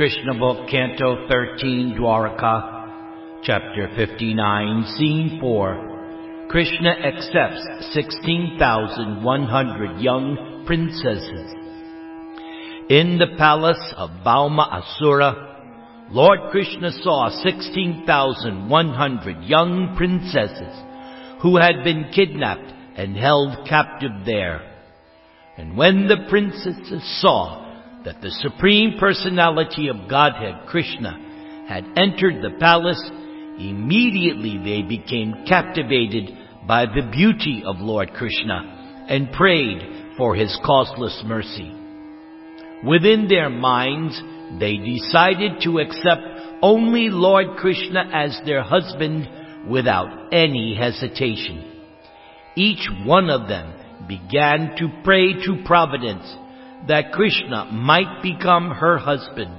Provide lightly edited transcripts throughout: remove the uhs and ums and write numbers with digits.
Krishna Book, Canto 13, Dwaraka, Chapter 59, Scene 4. Krishna accepts 16,100 young princesses. In the palace of Bhauma Asura, Lord Krishna saw 16,100 young princesses who had been kidnapped and held captive there. And when the princesses saw that the Supreme Personality of Godhead, Krishna, had entered the palace, immediately they became captivated by the beauty of Lord Krishna and prayed for his causeless mercy. Within their minds, they decided to accept only Lord Krishna as their husband without any hesitation. Each one of them began to pray to Providence that Krishna might become her husband.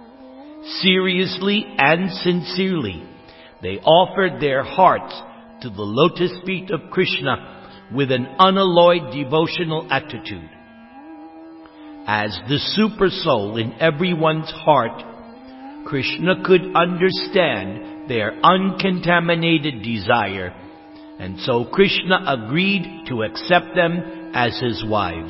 Seriously and sincerely, they offered their hearts to the lotus feet of Krishna with an unalloyed devotional attitude. As the super soul in everyone's heart, Krishna could understand their uncontaminated desire, and so Krishna agreed to accept them as his wives.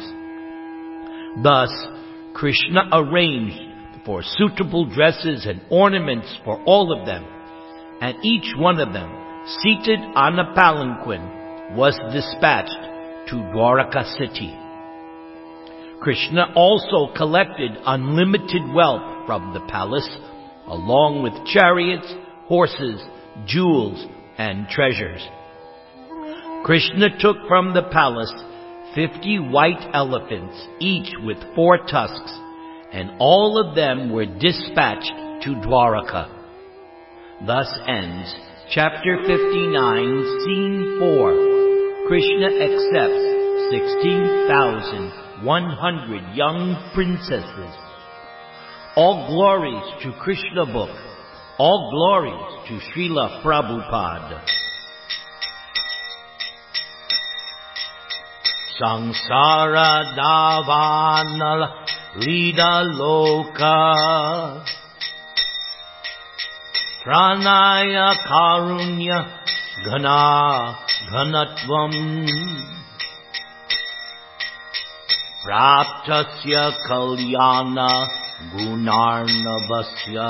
Thus, Krishna arranged for suitable dresses and ornaments for all of them, and each one of them, seated on a palanquin, was dispatched to Dwaraka city. Krishna also collected unlimited wealth from the palace, along with chariots, horses, jewels, and treasures. Krishna took from the palace 50 white elephants, each with 4 tusks, and all of them were dispatched to Dwaraka. Thus ends Chapter 59, Scene 4. Krishna accepts 16,100 young princesses. All glories to Krishna Book. All glories to Srila Prabhupada. Sangsara Davanala Lida Loka Pranaya Karunya Ghana Ghanatvam Praptasya Kalyana Gunarnavasya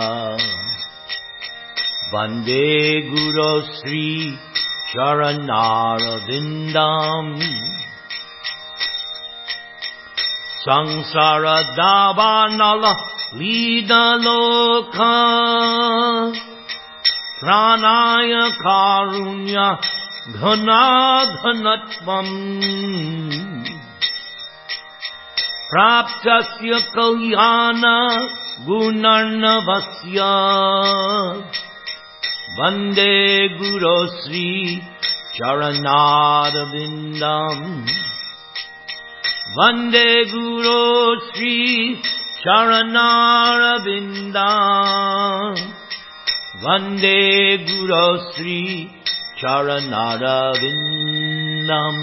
Vande Guru Sri Charanaravindam Sangsara Davanala Lida Loka Pranaya Karunya Ghana Ghanatvam Praptasya Kalyana Gunarnavasya Vande Guru Sri Charanaravindam Vande Guru Sri Charanaravindam Vande Guru Sri Charanaravindam.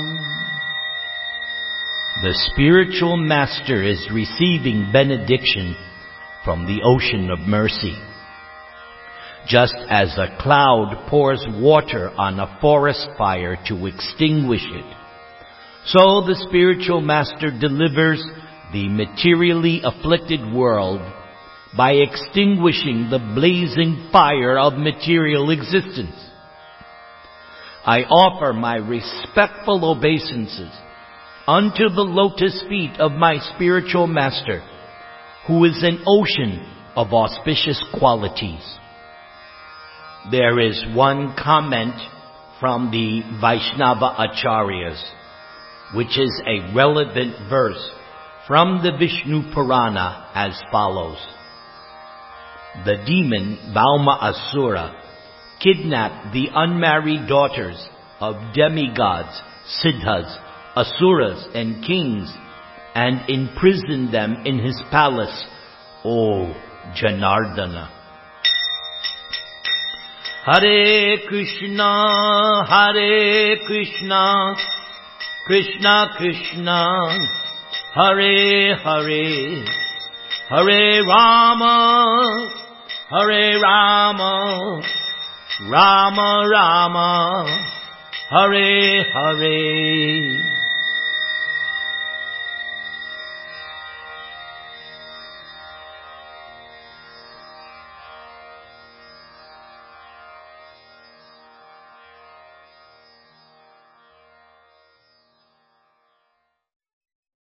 The spiritual master is receiving benediction from the ocean of mercy. Just as a cloud pours water on a forest fire to extinguish it, so the spiritual master delivers the materially afflicted world by extinguishing the blazing fire of material existence. I offer my respectful obeisances unto the lotus feet of my spiritual master, who is an ocean of auspicious qualities. There is one comment from the Vaishnava Acharyas, which is a relevant verse from the Vishnu Purana as follows. The demon Bhauma Asura kidnapped the unmarried daughters of demigods, siddhas, asuras, and kings, and imprisoned them in his palace, O Janardana. Hare Krishna, Krishna Krishna, Hare Hare, Hare Rama, Hare Rama, Rama Rama, Hare Hare.